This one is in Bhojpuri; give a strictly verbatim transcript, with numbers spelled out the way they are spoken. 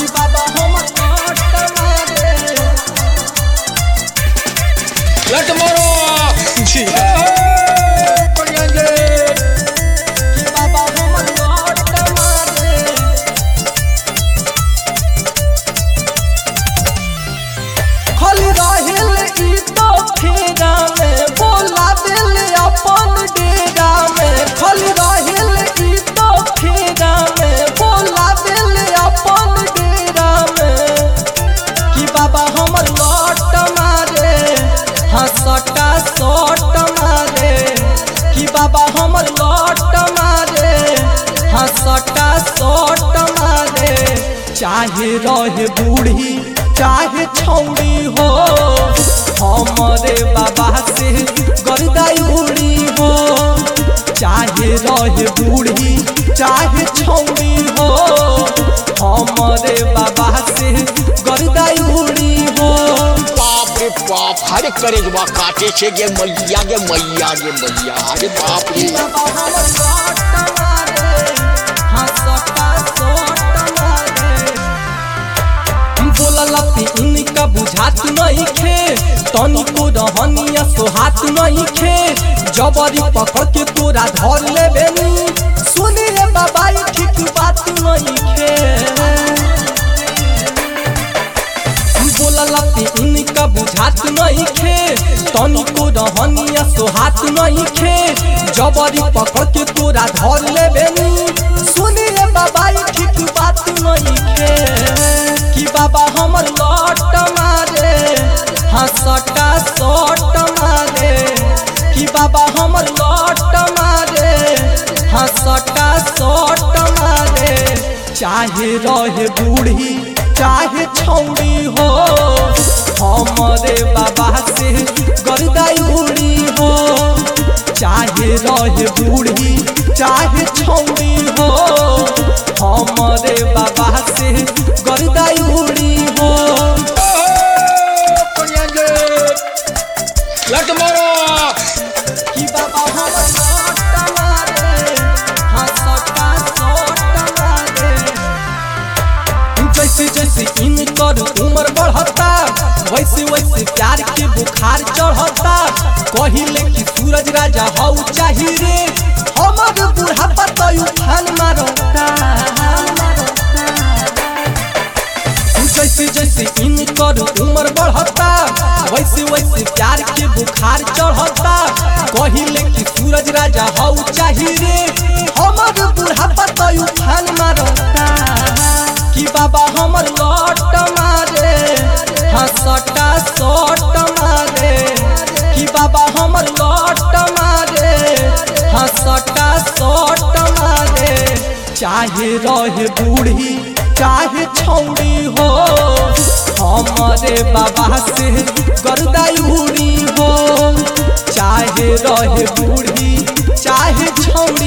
बाबा हमर लट मारे लट मारो जी बाबा हमर लट मारे खाली रहेल ई तो फेरा में बोला दिल अपन डेरा में खाली रहेल ई तो फेरा में बोला दिल अपन डेरा में कि बाबा हमर लट मारे हाँ सटा सट मारे कि बाबा हमर लट मारे हाँ सटा सट मारे चाहे रहे बूढ़ी चाहे छौड़ी हो हमरे बाबा से गर्दाई उड़ी हो चाहे रहे बूढ़ी चाहे छौड़ी हो हमरे बाबा से गर्दाई उड़ी हो। बाप रे बाप हरे करेजवा काटे से गे मैया गे मैया गे मैया अरे बाप रे बाबा हमर लट मारे हाँ सटा सट मारे बोला इनका बुझात नहीं खे तनिको रहनिया सोहात नहीं खे जबरी पकड़ के तोरा धर ले बेनी सुनी रे बाबा ठीक बात नहीं खे बोला इनका बुझात नहीं खे तनिको रहनिया सोहात नहीं खे जबरी पकड़ के तोरा धर ले बेनी सुनी रे बाबा ठीक बात नहीं खे कि बाबा हमर लट मारे हाँ सटा सट मारे कि बाबा हमर लट मारे हाँ सटा सट मारे चाहे रहे बूढ़ी चाहे छौड़ी हो हमरे बाबा से गर्दाई उड़ी हो चाहे रहे बूढ़ी चाहे छौड़ी हो हमरे बाबा से गर्दाई उड़ी हो। लट मारो कि बाबा हमर लट मारे हाँ सटा सट मारे जैसे जैसे इनकर उम्र बढ़ता वैसे वैसे प्यार के बुखार चढ़ता कहिले कि सूरज राजा हऊ चाही रे हमर बूढ़ा पतयू फान मारता जैसे जैसे इनकर उम्र बढ़ता वैसे वैसे प्यार के बुखार चढ़ता कहिले कि सूरज राजा हऊ चाही रे हमर बूढ़ा पतयू फान मारता कि बाबा हमर लट मारे हाँ सटा सट मारे कि बाबा हमर लट मारे हाँ सटा सट मारे चाहे रहे बूढ़ी चाहे छौड़ी हो हमरे बाबा से गर्दाई उड़ी हो चाहे रहे बूढ़ी चाहे छौड़ी